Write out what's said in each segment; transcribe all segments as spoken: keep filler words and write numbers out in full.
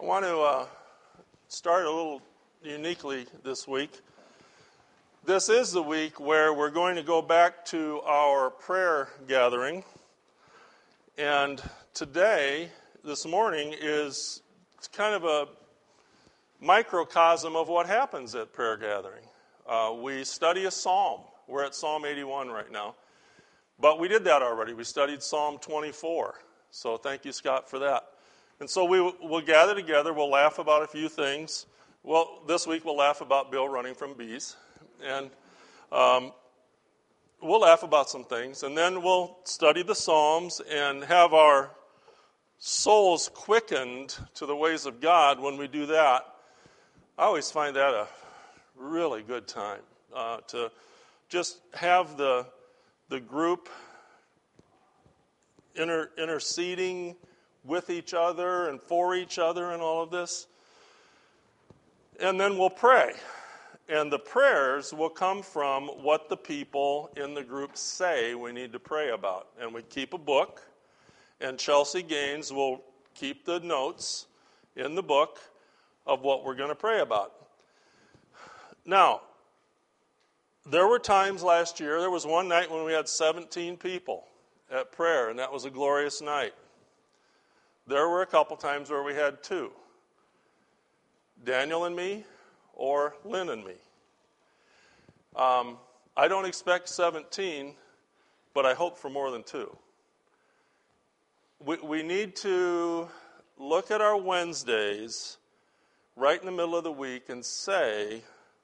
want to uh, start a little uniquely this week. This is the week where we're going to go back to our prayer gathering. And today, this morning, is kind of a microcosm of what happens at prayer gathering. Uh, we study a psalm. We're at Psalm eighty-one right now. But we did that already. We studied Psalm twenty-four. So thank you, Scott, for that. And so we will gather together. We'll laugh about a few things. Well, this week we'll laugh about Bill running from bees. And um, we'll laugh about some things. And then we'll study the Psalms and have our souls quickened to the ways of God when we do that. I always find that a really good time uh, to just have the the group inter, interceding with each other and for each other and all of this. And then we'll pray. And the prayers will come from what the people in the group say we need to pray about. And we keep a book, and Chelsea Gaines will keep the notes in the book of what we're going to pray about. Now, there were times last year, there was one night when we had seventeen people at prayer, and that was a glorious night. There were a couple times where we had two. Daniel and me, or Lynn and me. Um, I don't expect seventeen, but I hope for more than two. We, we need to look at our Wednesdays right in the middle of the week and say,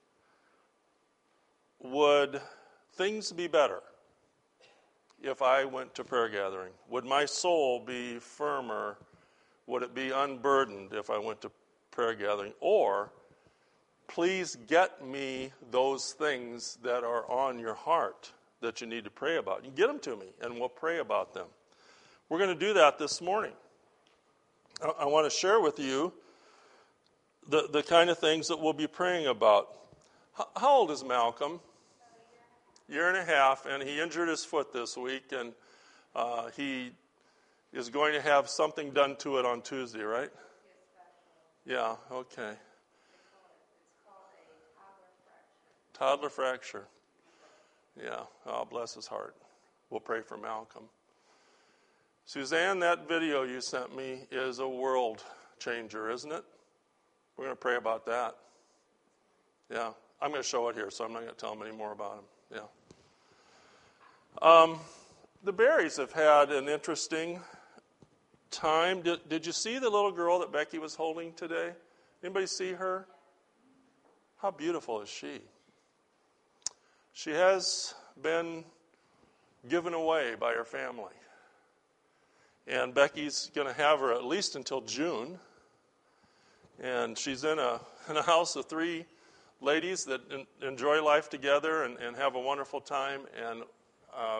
would things be better if I went to prayer gathering? Would my soul be firmer? Would it be unburdened if I went to prayer gathering? Or, please get me those things that are on your heart that you need to pray about. You get them to me, and we'll pray about them. We're going to do that this morning. I, I want to share with you the, the kind of things that we'll be praying about. H- how old is Malcolm? Year and a half, and he injured his foot this week, and uh, he is going to have something done to it on Tuesday, right? Yeah, okay. It's called a toddler fracture. Toddler fracture. Yeah, oh, bless his heart. We'll pray for Malcolm. Suzanne, that video you sent me is a world changer, isn't it? We're going to pray about that. Yeah, I'm going to show it here, so I'm not going to tell them any more about him. Yeah. Um, the Berries have had an interesting time. Did, did you see the little girl that Becky was holding today? Anybody see her? How beautiful is she? She has been given away by her family. And Becky's going to have her at least until June. And she's in a in a house of three ladies that in, enjoy life together and, and have a wonderful time. And uh,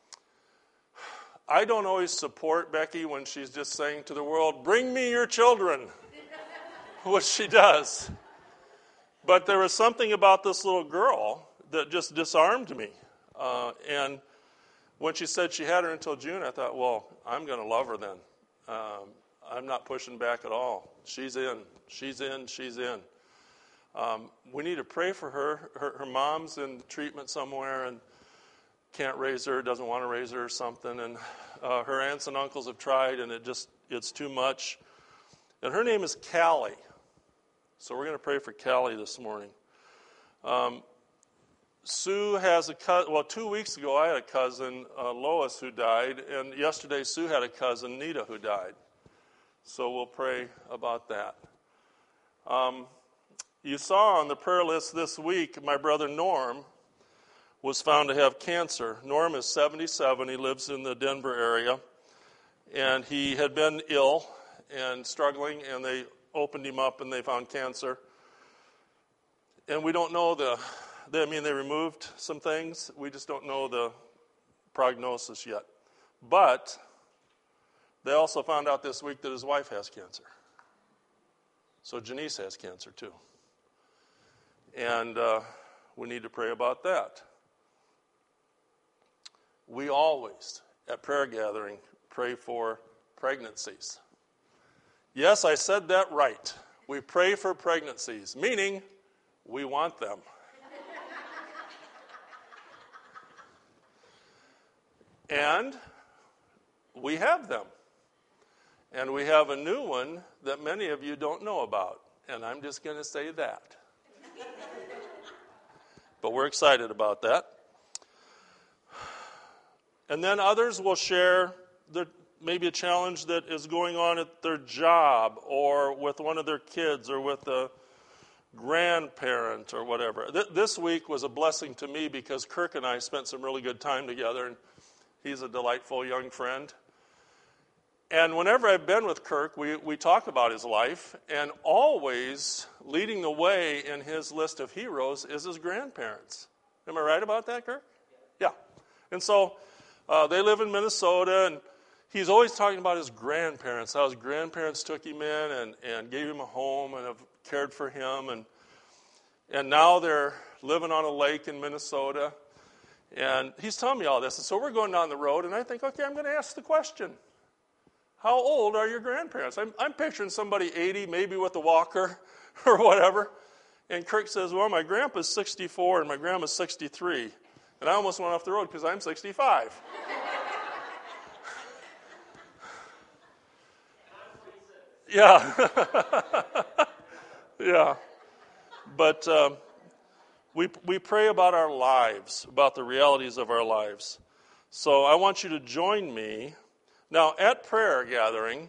I don't always support Becky when she's just saying to the world, bring me your children, which she does. But there was something about this little girl that just disarmed me. Uh, and when she said she had her until June, I thought, well, I'm going to love her then. Um, I'm not pushing back at all. She's in. She's in. She's in. Um, we need to pray for her. her. Her mom's in treatment somewhere and can't raise her, doesn't want to raise her or something. And uh, her aunts and uncles have tried, and it just, it's too much. And her name is Callie. So we're going to pray for Callie this morning. Um, Sue has a cousin. Well, two weeks ago I had a cousin, uh, Lois, who died. And yesterday Sue had a cousin, Nita, who died. So we'll pray about that. Um, You saw on the prayer list this week, my brother Norm was found to have cancer. Norm is seventy-seven. He lives in the Denver area. And he had been ill and struggling, and they opened him up and they found cancer. And we don't know the, they, I mean, they removed some things. We just don't know the prognosis yet. But they also found out this week that his wife has cancer. So Janice has cancer too. And uh, we need to pray about that. We always, at prayer gathering, pray for pregnancies. Yes, I said that right. We pray for pregnancies, meaning we want them. And we have them. And we have a new one that many of you don't know about. And I'm just going to say that. But we're excited about that. And then others will share the, maybe a challenge that is going on at their job or with one of their kids or with a grandparent or whatever. Th- this week was a blessing to me because Kirk and I spent some really good time together, and he's a delightful young friend. And whenever I've been with Kirk, we, we talk about his life, and always leading the way in his list of heroes is his grandparents. Am I right about that, Kirk? Yeah. And so uh, they live in Minnesota, and he's always talking about his grandparents, how his grandparents took him in and, and gave him a home and have cared for him. And, and now they're living on a lake in Minnesota. And he's telling me all this. And so we're going down the road, and I think, okay, I'm going to ask the question. How old are your grandparents? I'm, I'm picturing somebody eighty, maybe with a walker or whatever. And Kirk says, well, my grandpa's sixty-four and my grandma's sixty-three. And I almost went off the road because I'm sixty-five. Yeah. Yeah. But um, we we pray about our lives, about the realities of our lives. So I want you to join me. Now, at prayer gathering,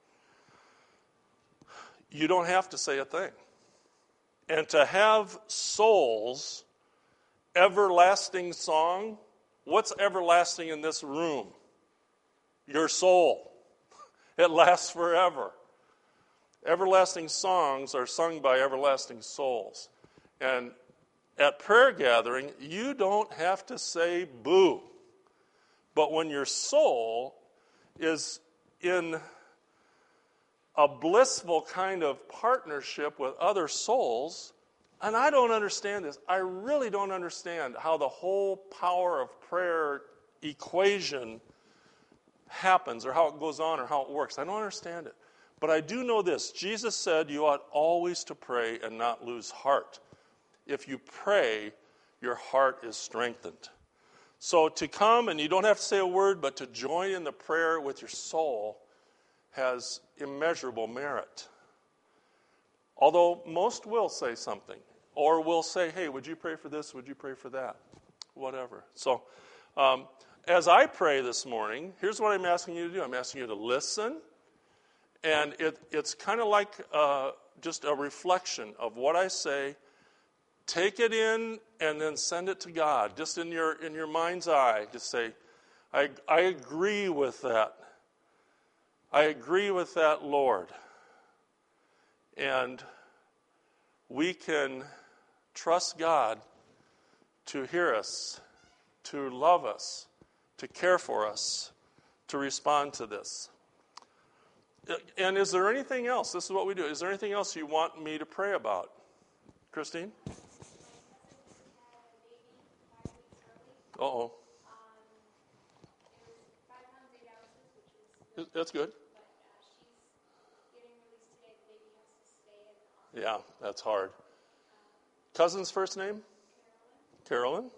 you don't have to say a thing. And to have souls, everlasting song, what's everlasting in this room? Your soul. It lasts forever. Everlasting songs are sung by everlasting souls. And at prayer gathering, you don't have to say boo. But when your soul is in a blissful kind of partnership with other souls, and I don't understand this. I really don't understand how the whole power of prayer equation happens or how it goes on or how it works. I don't understand it. But I do know this. Jesus said you ought always to pray and not lose heart. If you pray, your heart is strengthened. So to come, and you don't have to say a word, but to join in the prayer with your soul has immeasurable merit. Although most will say something, or will say, hey, would you pray for this? Would you pray for that? Whatever. So um, as I pray this morning, here's what I'm asking you to do. I'm asking you to listen, and it, it's kind of like uh, just a reflection of what I say. Take it in and then send it to God, just in your in your mind's eye. Just say, I, I agree with that. I agree with that, Lord. And we can trust God to hear us, to love us, to care for us, to respond to this. And is there anything else? This is what we do. Is there anything else you want me to pray about? Christine? Uh-oh. That's good. Yeah, that's hard. Cousin's first name? Carolyn.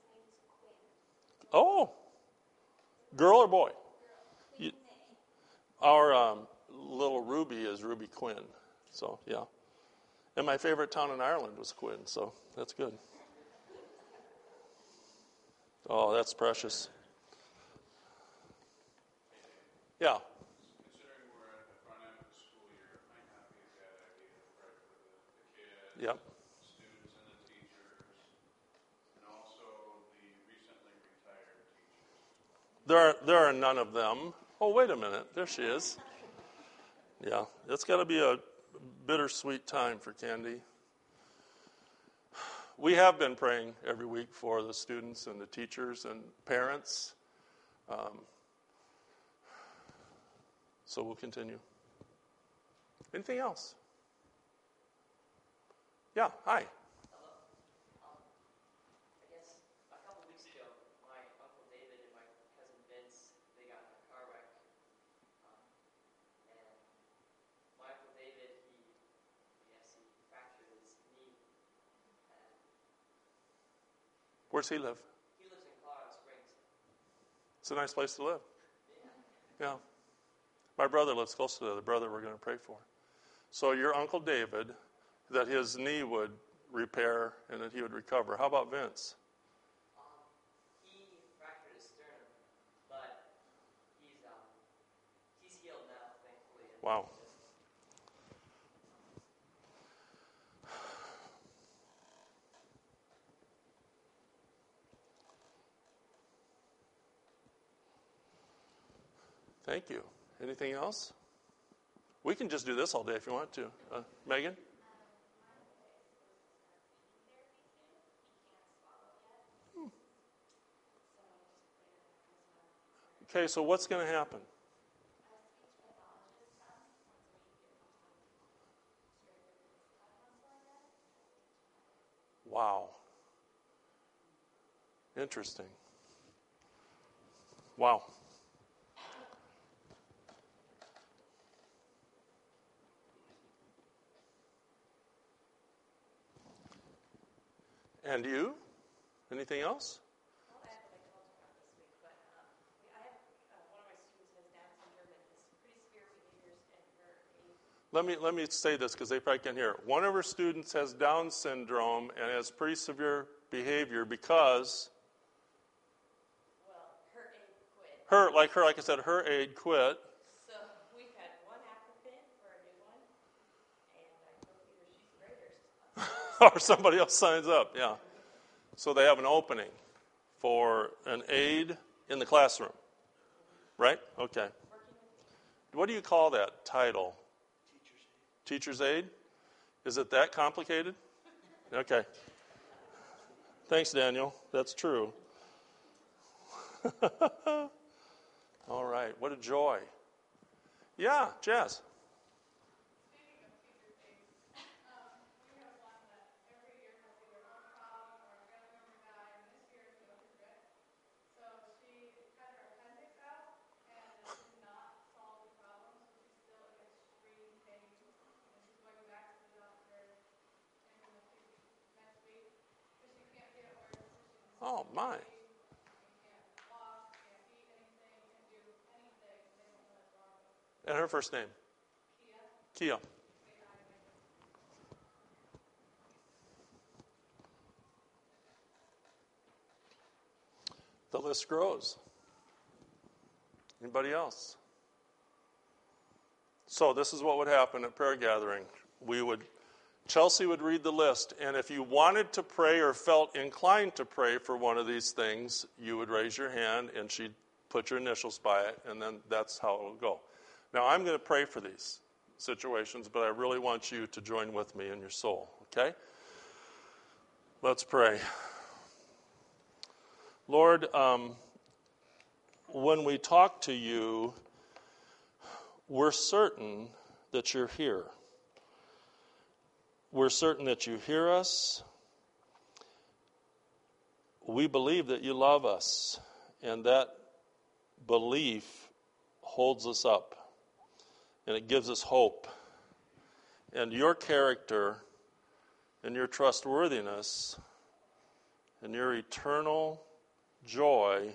Oh. Girl or boy? You, our um, little Ruby is Ruby Quinn. So, yeah. And my favorite town in Ireland was Quinn, so that's good. Oh, that's precious. Yeah. Considering we're at the front end of the school year, it might not be a bad idea to pray for the, the kids, Yep. students and the teachers, and also the recently retired teachers. There are, there are none of them. Oh, wait a minute. There she is. Yeah, it's got to be a bittersweet time for Candy. We have been praying every week for the students and the teachers and parents. Um, so we'll continue. Anything else? Yeah, hi. My Where's he live? He lives in Colorado Springs. It's a nice place to live. Yeah. My brother lives close to the brother we're going to pray for. So your Uncle David, that his knee would repair and that he would recover. How about Vince? Um, he fractured his sternum, but he's um, he's healed now, thankfully. And Wow. Thank you. Anything else? We can just do this all day if you want to. Uh, Megan? Hmm. Okay, so what's going to happen? Wow. Interesting. Wow. And you? Anything else? Well, I have like ultrasound this week, but um, we, I have uh, one of my students has Down syndrome and has pretty severe behaviors and her age. Let me let me say this because they probably can't hear. One of her students has Down syndrome and has pretty severe behavior because Well, her aide quit. her, like her, like I said, her aide quit. So we've had one applicant for a new one, and I hope either she's great or Or somebody else signs up, yeah. So they have an opening for an aide in the classroom, right? Okay. What do you call that title? Teacher's aide. Teacher's aide? Is it that complicated? Okay. Thanks, Daniel. That's true. All right. What a joy. Yeah, Jazz. Oh, my. And her first name? Kia. Kia. The list grows. Anybody else? So this is what would happen at prayer gathering. We would, Chelsea would read the list, and if you wanted to pray or felt inclined to pray for one of these things, you would raise your hand, and she'd put your initials by it, and then that's how it will go. Now, I'm going to pray for these situations, but I really want you to join with me in your soul, okay? Let's pray. Lord, um, when we talk to you, we're certain that you're here. We're certain that you hear us. We believe that you love us, and that belief holds us up, and it gives us hope. And your character and your trustworthiness and your eternal joy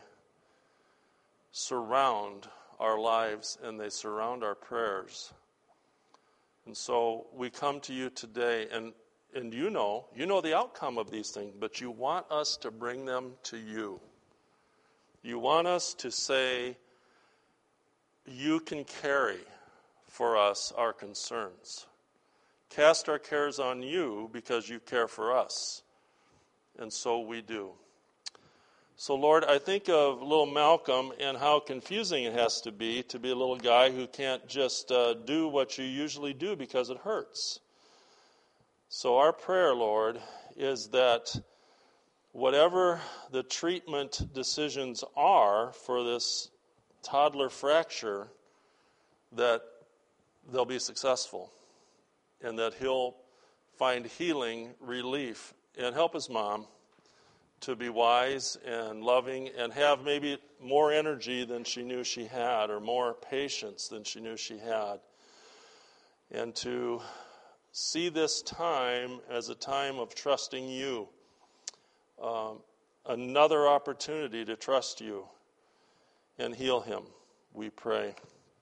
surround our lives, and they surround our prayers. And so we come to you today, and, and you know, you know the outcome of these things, but you want us to bring them to you. You want us to say, you can carry for us our concerns. Cast our cares on you because you care for us. And so we do. So, Lord, I think of little Malcolm and how confusing it has to be to be a little guy who can't just uh, do what you usually do because it hurts. So our prayer, Lord, is that whatever the treatment decisions are for this toddler fracture, that they'll be successful and that he'll find healing, relief, and help his mom to be wise and loving and have maybe more energy than she knew she had, or more patience than she knew she had. And to see this time as a time of trusting you, um, another opportunity to trust you and heal him, we pray.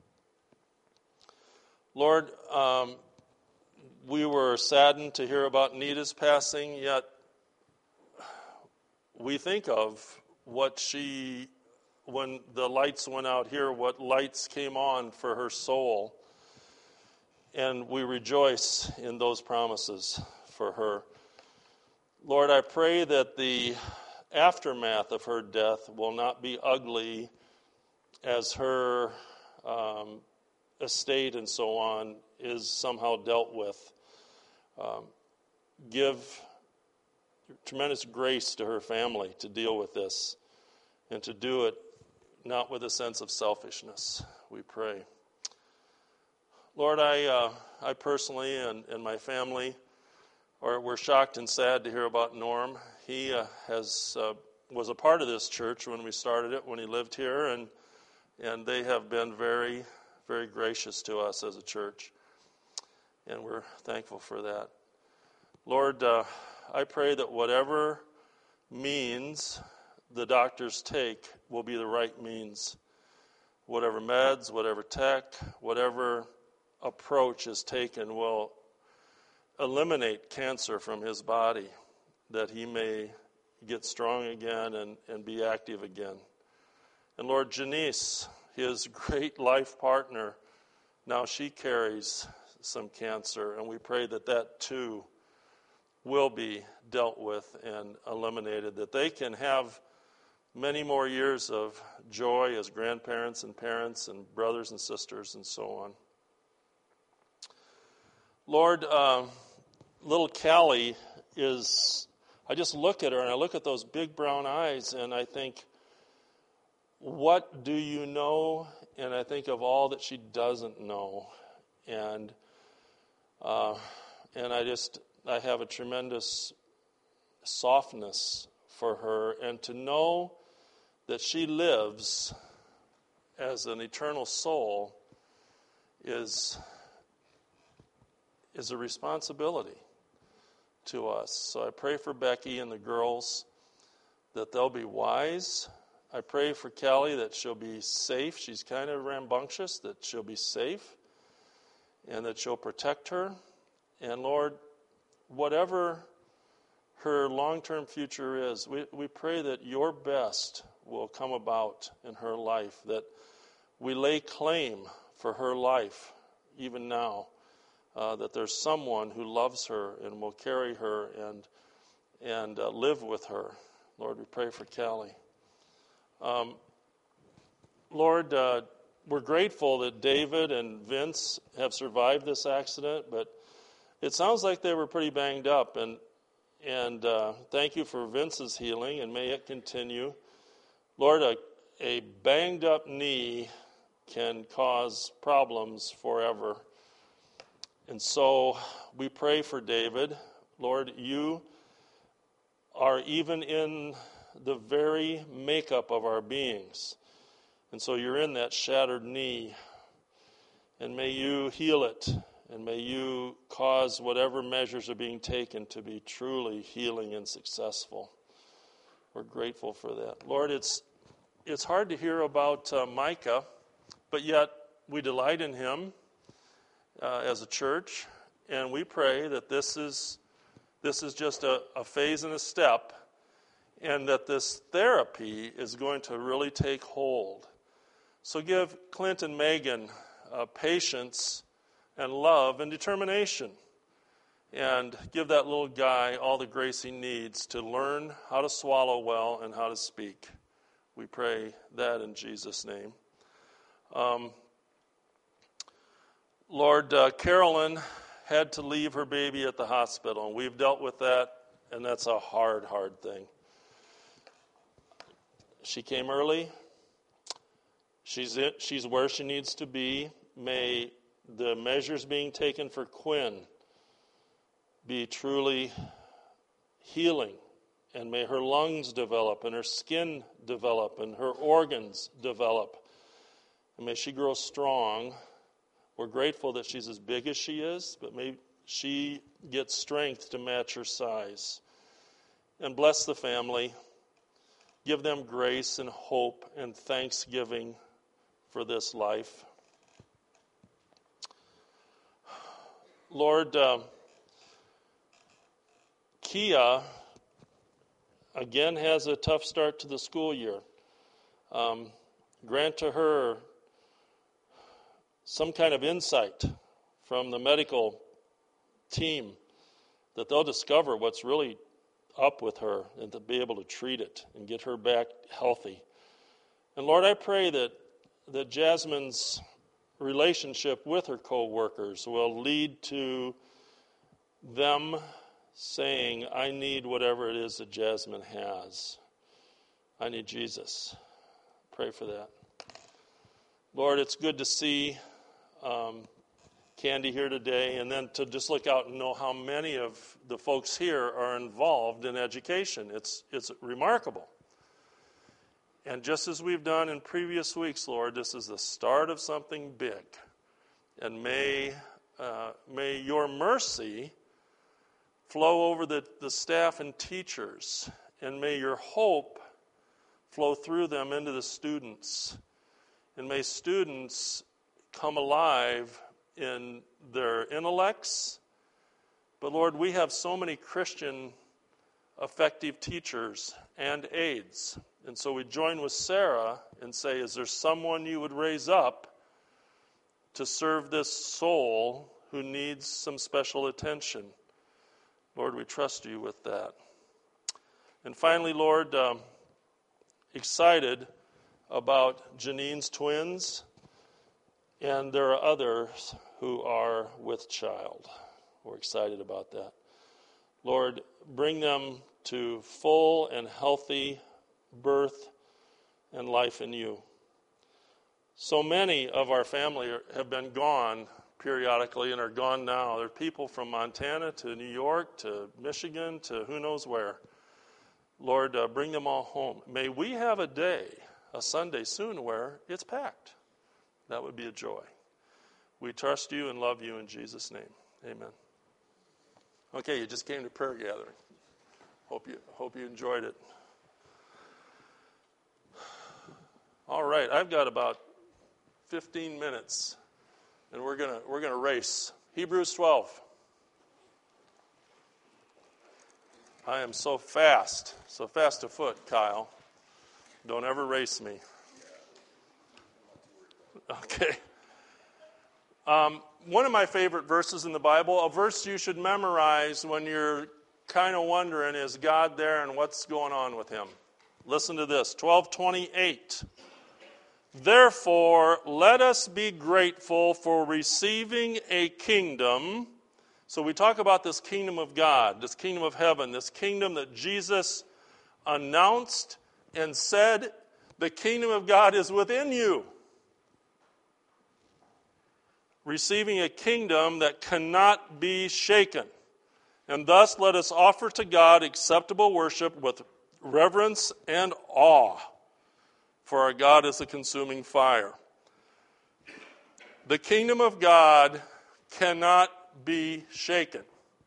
Lord, um, we were saddened to hear about Nita's passing, yet we think of what she, when the lights went out here, what lights came on for her soul. And we rejoice in those promises for her. Lord, I pray that the aftermath of her death will not be ugly as her um, estate and so on is somehow dealt with. Um, give tremendous grace to her family to deal with this and to do it not with a sense of selfishness, we pray. Lord, I uh, I personally and, and my family are we're shocked and sad to hear about Norm. He uh, has uh, was a part of this church when we started it, when he lived here, and and they have been very, very gracious to us as a church, and we're thankful for that. Lord, uh, I pray that whatever means the doctors take will be the right means. Whatever meds, whatever tech, whatever approach is taken will eliminate cancer from his body, that he may get strong again and, and be active again. And Lord, Janice, his great life partner, now she carries some cancer, and we pray that that too will be dealt with and eliminated, that they can have many more years of joy as grandparents and parents and brothers and sisters and so on. Lord, uh, little Callie is, I just look at her and I look at those big brown eyes and I think, what do you know? And I think of all that she doesn't know. And uh, and I just, I have a tremendous softness for her. And to know that she lives as an eternal soul is is a responsibility to us. So I pray for Becky and the girls that they'll be wise. I pray for Callie that she'll be safe. She's kind of rambunctious, that she'll be safe and that you'll protect her. And Lord, whatever her long-term future is, we, we pray that your best will come about in her life, that we lay claim for her life even now. Uh, that there's someone who loves her and will carry her and and uh, live with her. Lord, we pray for Callie. Um, Lord, uh, we're grateful that David and Vince have survived this accident, but it sounds like they were pretty banged up. And and uh, thank you for Vince's healing, and may it continue. Lord, a, a banged up knee can cause problems forever. And so we pray for David. Lord, you are even in the very makeup of our beings. And so you're in that shattered knee. And may you heal it. And may you cause whatever measures are being taken to be truly healing and successful. We're grateful for that. Lord, it's it's hard to hear about uh, Micah, but yet we delight in him. Uh, as a church, and we pray that this is this is just a, a phase and a step, and that this therapy is going to really take hold. So give Clint and Megan uh, patience and love and determination, and give that little guy all the grace he needs to learn how to swallow well and how to speak. We pray that in Jesus' name. Um, Lord, uh, Carolyn had to leave her baby at the hospital, and we've dealt with that, and that's a hard, hard thing. She came early. She's in, she's where she needs to be. May the measures being taken for Quinn be truly healing, and may her lungs develop, and her skin develop, and her organs develop, and may she grow strong. We're grateful that she's as big as she is, but may she get strength to match her size. And bless the family. give them grace and hope and thanksgiving for this life. Lord, uh, Kia, again, has a tough start to the school year. Um, grant to her some kind of insight from the medical team that they'll discover what's really up with her and to be able to treat it and get her back healthy. And Lord, I pray that, that Jasmine's relationship with her co-workers will lead to them saying, I need whatever it is that Jasmine has. I need Jesus. Pray for that. Lord, it's good to see um, Candy here today, and then to just look out and know how many of the folks here are involved in education. It's, it's remarkable. And just as we've done in previous weeks, Lord, this is the start of something big. And may, uh, may your mercy flow over the, the staff and teachers, and may your hope flow through them into the students. And may students come alive in their intellects. But Lord, we have so many Christian effective teachers and aides. And so we join with Sarah and say, is there someone you would raise up to serve this soul who needs some special attention? Lord, we trust you with that. And finally, Lord, um, excited about Janine's twins, and there are others who are with child. We're excited about that. Lord, bring them to full and healthy birth and life in you. So many of our family are, have been gone periodically and are gone now. There are people from Montana to New York to Michigan to who knows where. Lord, uh, bring them all home. May we have a day, a Sunday soon, where it's packed. That would be a joy. We trust you and love you in Jesus' name. Amen. Okay, you just came to prayer gathering. Hope you hope you enjoyed it. All right, I've got about fifteen minutes, and we're gonna we're gonna race. Hebrews twelve. I am so fast, so fast afoot, Kyle. Don't ever race me. Okay. Um, one of my favorite verses in the Bible, a verse you should memorize when you're kind of wondering, is God there and what's going on with him? Listen to this, twelve twenty-eight. Therefore, let us be grateful for receiving a kingdom. So we talk about this kingdom of God, this kingdom of heaven, this kingdom that Jesus announced and said, the kingdom of God is within you. Receiving a kingdom that cannot be shaken. And thus let us offer to God acceptable worship with reverence and awe. For our God is a consuming fire. The kingdom of God cannot be shaken.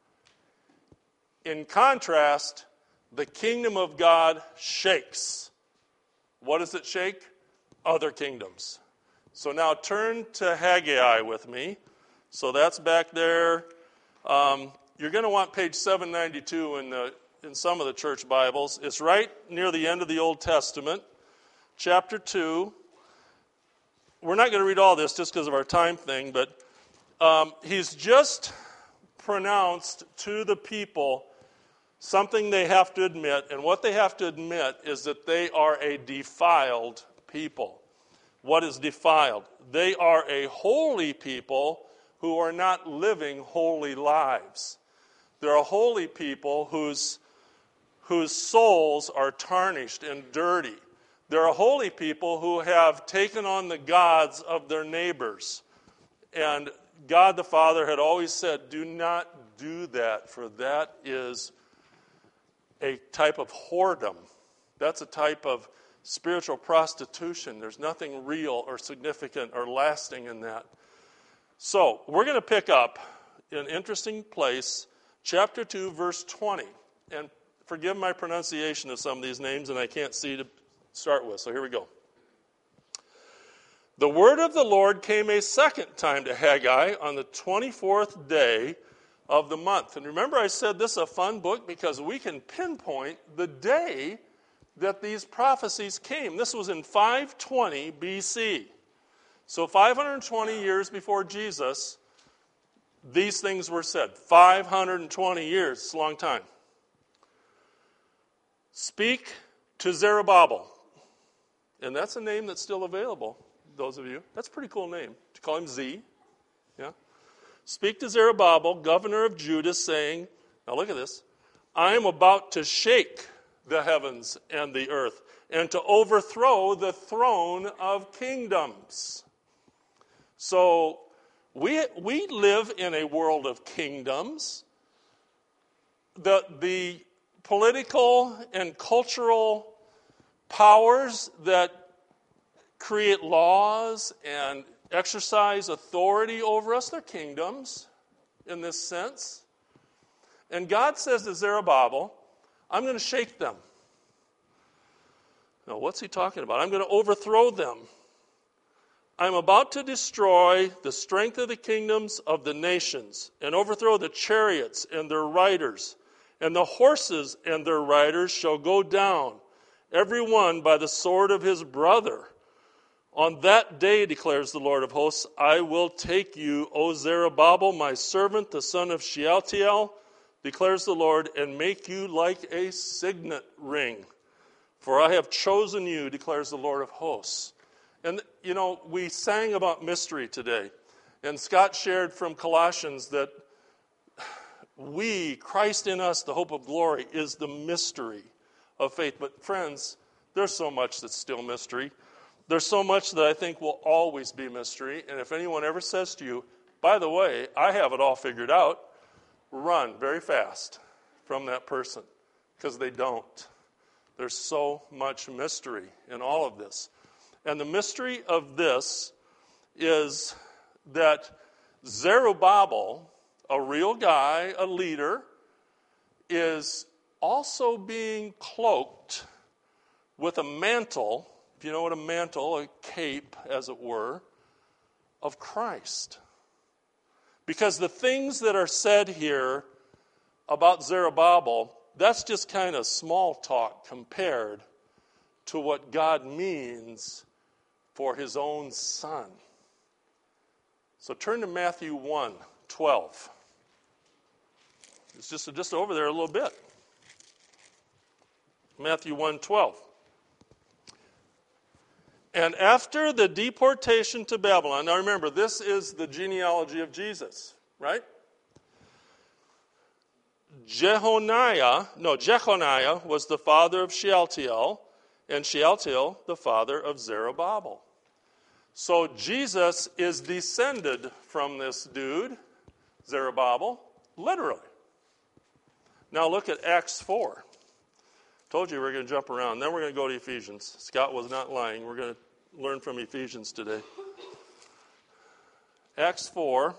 In contrast, the kingdom of God shakes. What does it shake? Other kingdoms. So now turn to Haggai with me. So that's back there. Um, you're going to want page seven ninety-two in, the, in some of the church Bibles. It's right near the end of the Old Testament. Chapter two. We're not going to read all this just because of our time thing, but um, he's just pronounced to the people something they have to admit, and what they have to admit is that they are a defiled people. What is defiled? They are a holy people who are not living holy lives. They're a holy people whose, whose souls are tarnished and dirty. They're a holy people who have taken on the gods of their neighbors. And God the Father had always said, do not do that, for that is a type of whoredom. That's a type of spiritual prostitution. There's nothing real or significant or lasting in that. So, we're going to pick up in an interesting place, chapter two, verse twenty. And forgive my pronunciation of some of these names, and I can't see to start with, so here we go. The word of the Lord came a second time to Haggai on the twenty-fourth day of the month. And remember, I said this is a fun book because we can pinpoint the day that these prophecies came. This was in five twenty B C. So five hundred twenty years before Jesus, these things were said. five hundred twenty years, it's a long time. Speak to Zerubbabel. And that's a name that's still available, those of you. That's a pretty cool name, to call him Z. Yeah. Speak to Zerubbabel, governor of Judah, saying, now look at this, I am about to shake the heavens and the earth, and to overthrow the throne of kingdoms. So we we live in a world of kingdoms. The the political and cultural powers that create laws and exercise authority over us, they're kingdoms in this sense. And God says to Zerubbabel, I'm going to shake them. Now, what's he talking about? I'm going to overthrow them. I'm about to destroy the strength of the kingdoms of the nations and overthrow the chariots and their riders, and the horses and their riders shall go down, every one by the sword of his brother. On that day, declares the Lord of hosts, I will take you, O Zerubbabel, my servant, the son of Shealtiel, declares the Lord, and make you like a signet ring. For I have chosen you, declares the Lord of hosts. And, you know, we sang about mystery today. And Scott shared from Colossians that we, Christ in us, the hope of glory, is the mystery of faith. But friends, there's so much that's still mystery. There's so much that I think will always be mystery. And if anyone ever says to you, by the way, I have it all figured out, run very fast from that person, because they don't. There's so much mystery in all of this. And the mystery of this is that Zerubbabel, a real guy, a leader, is also being cloaked with a mantle, if you know what a mantle, a cape, as it were, of Christ. Because the things that are said here about Zerubbabel, that's just kind of small talk compared to what God means for his own son. So turn to Matthew one twelve. It's just, just over there a little bit. Matthew one twelve. And after the deportation to Babylon, now remember, this is the genealogy of Jesus, right? Jehoniah, no, Jeconiah was the father of Shealtiel, and Shealtiel the father of Zerubbabel. So Jesus is descended from this dude, Zerubbabel, literally. Now look at Acts four. Told you we we're going to jump around. Then we're going to go to Ephesians. Scott was not lying. We're going to learn from Ephesians today. Acts four,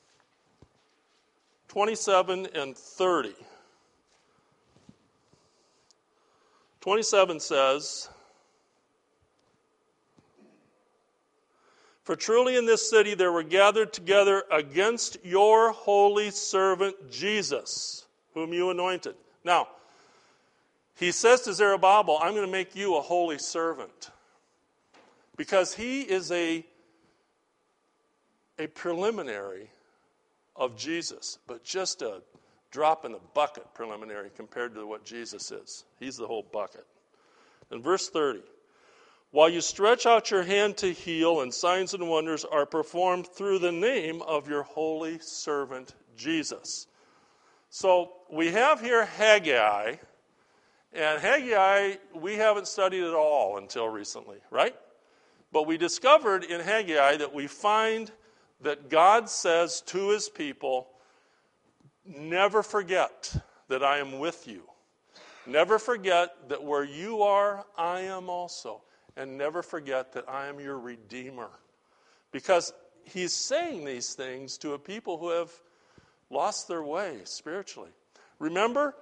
twenty-seven and thirty. twenty-seven says, for truly in this city there were gathered together against your holy servant Jesus, whom you anointed. Now, he says to Zerubbabel, I'm going to make you a holy servant. Because he is a, a preliminary of Jesus, but just a drop in the bucket preliminary compared to what Jesus is. He's the whole bucket. In verse thirty, while you stretch out your hand to heal, and signs and wonders are performed through the name of your holy servant Jesus. So we have here Haggai. And Haggai, we haven't studied at all until recently, right? But we discovered in Haggai that we find that God says to his people, never forget that I am with you. Never forget that where you are, I am also. And never forget that I am your Redeemer. Because he's saying these things to a people who have lost their way spiritually. Remember,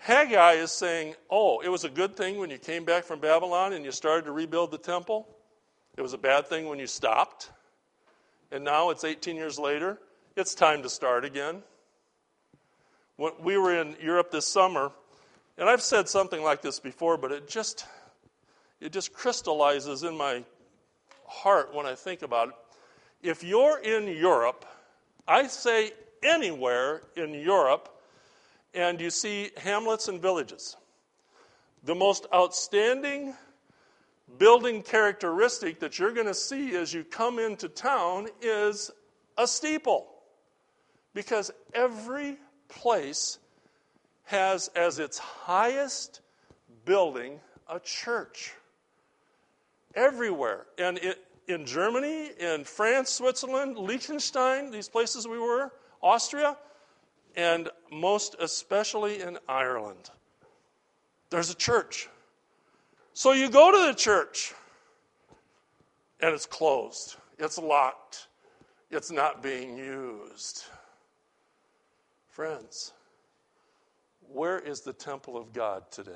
Haggai is saying, oh, it was a good thing when you came back from Babylon and you started to rebuild the temple. It was a bad thing when you stopped. And now it's eighteen years later. It's time to start again. When we were in Europe this summer, and I've said something like this before, but it just it just crystallizes in my heart when I think about it. If you're in Europe, I say anywhere in Europe, and you see hamlets and villages, the most outstanding building characteristic that you're going to see as you come into town is a steeple. Because every place has as its highest building a church. Everywhere. And it, in Germany, in France, Switzerland, Liechtenstein, these places we were, Austria, and most especially in Ireland, there's a church. So you go to the church, and it's closed. It's locked. It's not being used. Friends, where is the temple of God today?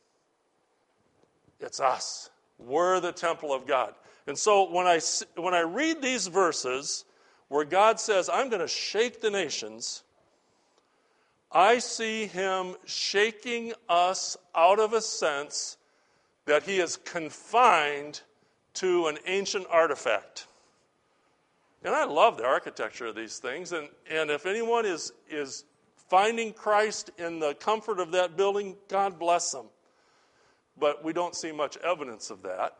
It's us. We're the temple of God. And so when I, when I read these verses where God says, I'm going to shake the nations, I see him shaking us out of a sense that he is confined to an ancient artifact. And I love the architecture of these things. And, and if anyone is, is finding Christ in the comfort of that building, God bless them. But we don't see much evidence of that.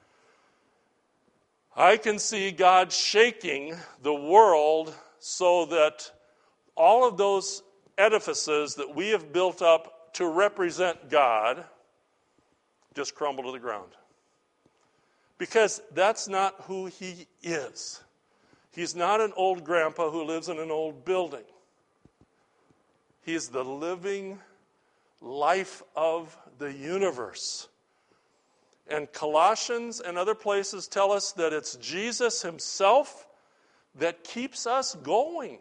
I can see God shaking the world so that all of those edifices that we have built up to represent God just crumble to the ground. Because that's not who he is. He's not an old grandpa who lives in an old building. He's the living life of the universe. And Colossians and other places tell us that it's Jesus himself that keeps us going.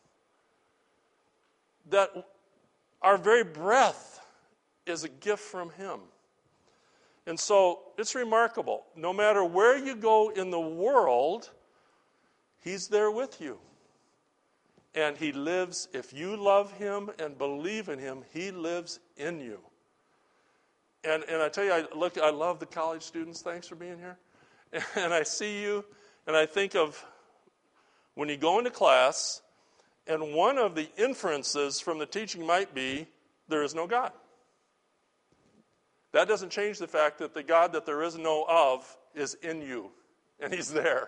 That our very breath is a gift from him. And so it's remarkable. No matter where you go in the world, he's there with you. And he lives, if you love him and believe in him, he lives in you. And and I tell you, I look, I love the college students. Thanks for being here. And I see you, and I think of when you go into class, and one of the inferences from the teaching might be, there is no God. That doesn't change the fact that the God that there is no of is in you, and he's there.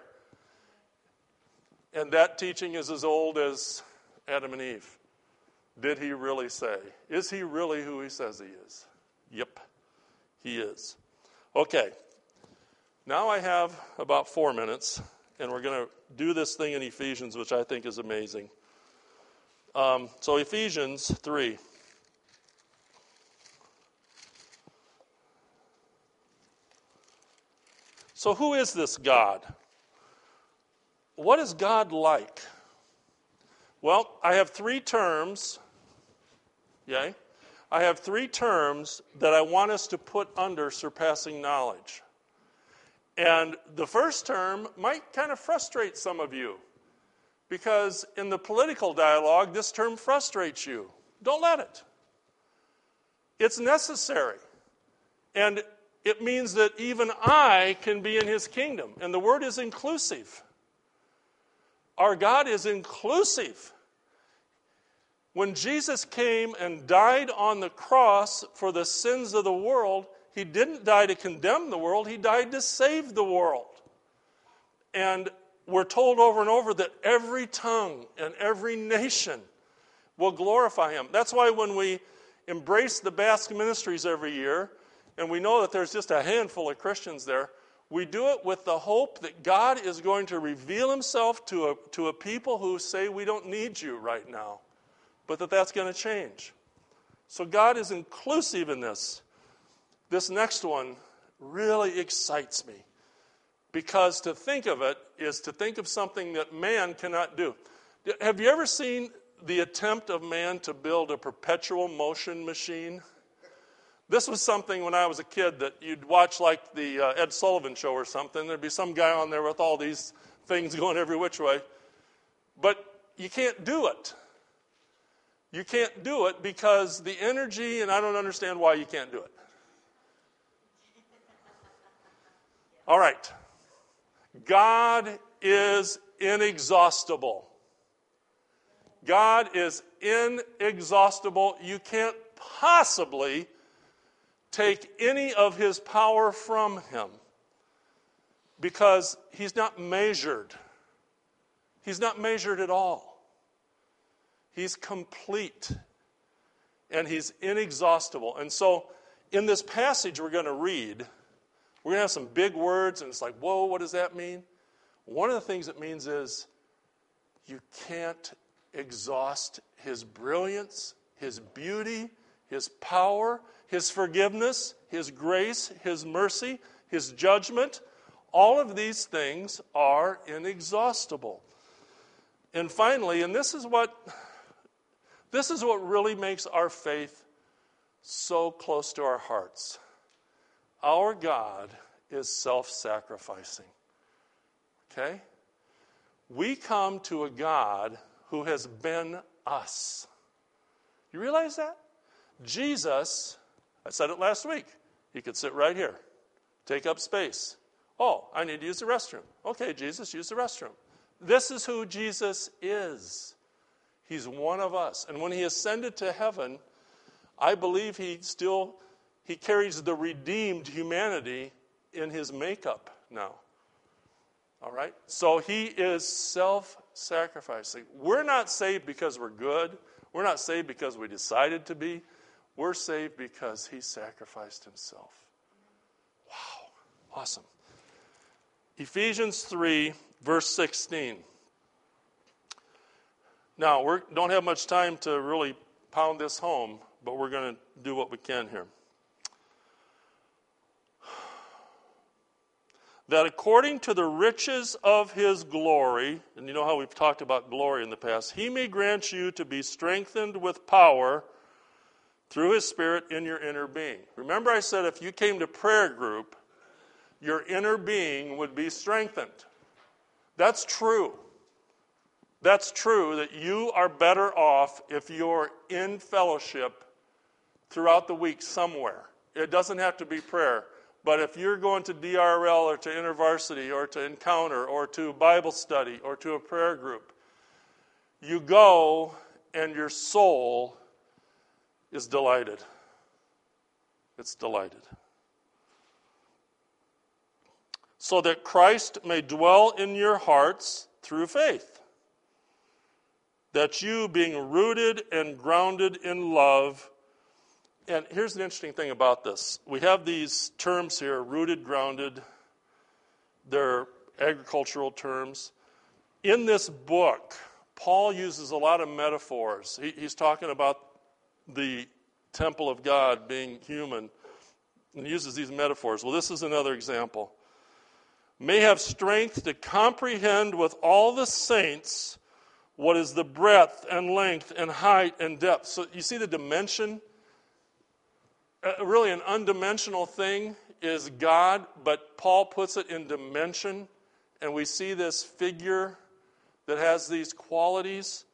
And that teaching is as old as Adam and Eve. Did he really say? Is he really who he says he is? Yep, he is. Okay, now I have about four minutes, and we're going to do this thing in Ephesians, which I think is amazing. Um, so Ephesians three. So who is this God? What is God like? Well, I have three terms. Yay. I have three terms that I want us to put under surpassing knowledge. And the first term might kind of frustrate some of you, because in the political dialogue, this term frustrates you. Don't let it. It's necessary. And it means that even I can be in his kingdom. And the word is inclusive. Our God is inclusive. When Jesus came and died on the cross for the sins of the world, he didn't die to condemn the world, he died to save the world. And we're told over and over that every tongue and every nation will glorify him. That's why when we embrace the Basque Ministries every year, and we know that there's just a handful of Christians there, we do it with the hope that God is going to reveal himself to a, to a people who say we don't need you right now, but that that's going to change. So God is inclusive in this. This next one really excites me, because to think of it is to think of something that man cannot do. Have you ever seen the attempt of man to build a perpetual motion machine. This was something when I was a kid that you'd watch like the uh, Ed Sullivan Show or something. There'd be some guy on there with all these things going every which way. But you can't do it. You can't do it because the energy, and I don't understand why you can't do it. All right. God is inexhaustible. God is inexhaustible. You can't possibly take any of his power from him because he's not measured. He's not measured at all. He's complete and he's inexhaustible. And so in this passage we're going to read, we're going to have some big words and it's like, whoa, what does that mean? One of the things it means is you can't exhaust his brilliance, his beauty, his power, his forgiveness, his grace, his mercy, his judgment. All of these things are inexhaustible. And finally, and this is what this is what really makes our faith so close to our hearts. Our God is self-sacrificing. Okay? We come to a God who has been us. You realize that? Jesus, I said it last week, he could sit right here, take up space. Oh, I need to use the restroom. Okay, Jesus, use the restroom. This is who Jesus is. He's one of us. And when he ascended to heaven, I believe he still, he carries the redeemed humanity in his makeup now. All right? So he is self-sacrificing. We're not saved because we're good. We're not saved because we decided to be. We're saved because he sacrificed himself. Wow. Awesome. Ephesians three, verse sixteen. Now, we don't have much time to really pound this home, but we're going to do what we can here. That according to the riches of his glory, and you know how we've talked about glory in the past, he may grant you to be strengthened with power through his Spirit in your inner being. Remember I said if you came to prayer group, your inner being would be strengthened. That's true. That's true that you are better off if you're in fellowship throughout the week somewhere. It doesn't have to be prayer. But if you're going to D R L or to InterVarsity or to Encounter or to Bible study or to a prayer group, you go and your soul is delighted. It's delighted. So that Christ may dwell in your hearts through faith, that you, being rooted and grounded in love. And here's an interesting thing about this. We have these terms here, rooted, grounded. They're agricultural terms. In this book, Paul uses a lot of metaphors. He, he's talking about the temple of God being human, and he uses these metaphors. Well, this is another example. May have strength to comprehend with all the saints what is the breadth and length and height and depth. So you see the dimension? Uh, really an undimensional thing is God, but Paul puts it in dimension, and we see this figure that has these qualities.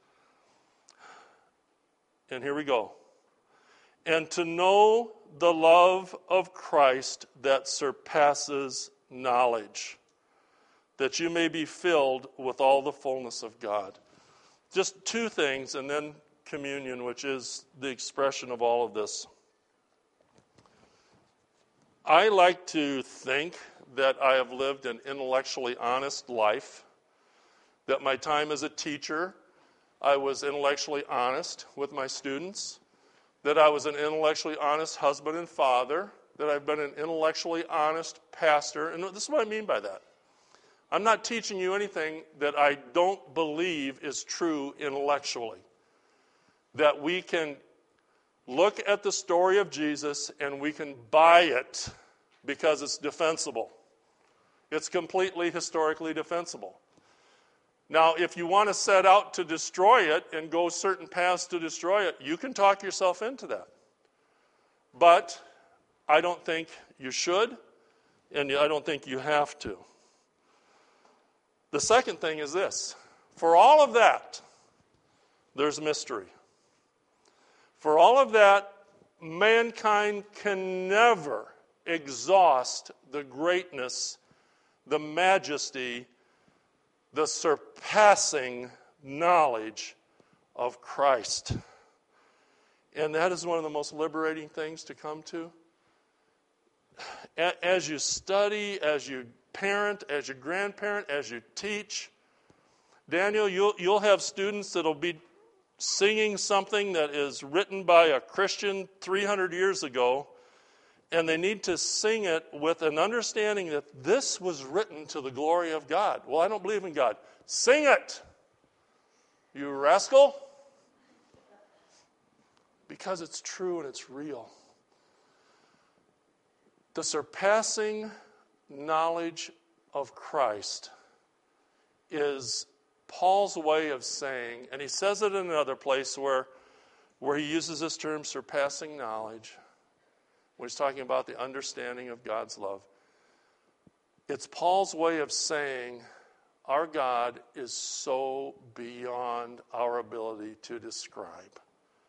And here we go. And to know the love of Christ that surpasses knowledge, that you may be filled with all the fullness of God. Just two things, and then communion, which is the expression of all of this. I like to think that I have lived an intellectually honest life, that my time as a teacher, I was intellectually honest with my students, that I was an intellectually honest husband and father, that I've been an intellectually honest pastor. And this is what I mean by that. I'm not teaching you anything that I don't believe is true intellectually. That we can look at the story of Jesus and we can buy it because it's defensible. It's completely historically defensible. Now, if you want to set out to destroy it and go certain paths to destroy it, you can talk yourself into that. But I don't think you should, and I don't think you have to. The second thing is this. For all of that, there's mystery. For all of that, mankind can never exhaust the greatness, the majesty, the surpassing knowledge of Christ. And that is one of the most liberating things to come to. As you study, as you parent, as you grandparent, as you teach, Daniel, you'll, you'll have students that'll be singing something that is written by a Christian three hundred years ago, and they need to sing it with an understanding that this was written to the glory of God. Well, I don't believe in God. Sing it, you rascal. Because it's true and it's real. The surpassing knowledge of Christ is Paul's way of saying, and he says it in another place where, where he uses this term, surpassing knowledge, when he's talking about the understanding of God's love. It's Paul's way of saying our God is so beyond our ability to describe.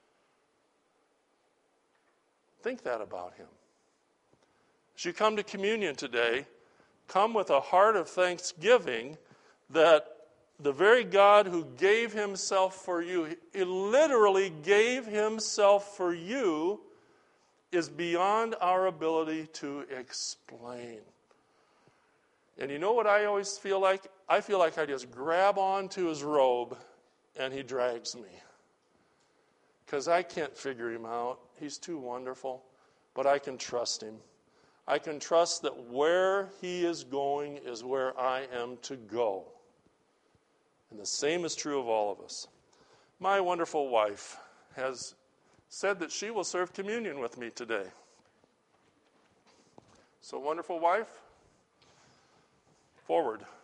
Think that about him. As you come to communion today, come with a heart of thanksgiving that the very God who gave himself for you, he literally gave himself for you, is beyond our ability to explain. And you know what I always feel like? I feel like I just grab onto his robe and he drags me. Because I can't figure him out. He's too wonderful. But I can trust him. I can trust that where he is going is where I am to go. And the same is true of all of us. My wonderful wife has said that she will serve communion with me today. So, wonderful wife, forward.